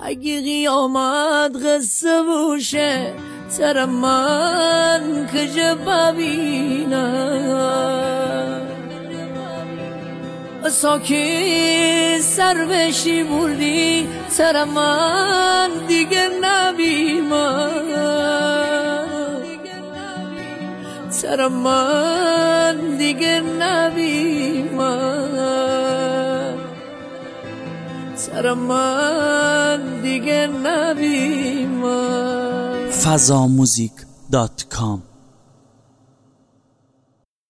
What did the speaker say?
اگه قیامت قصه بوشه سر من که ببینم ساکی سر بشی بردی سر من دیگه نبینم سر من دیگه نبینم سر من دیگه نبینم fazamuzik.com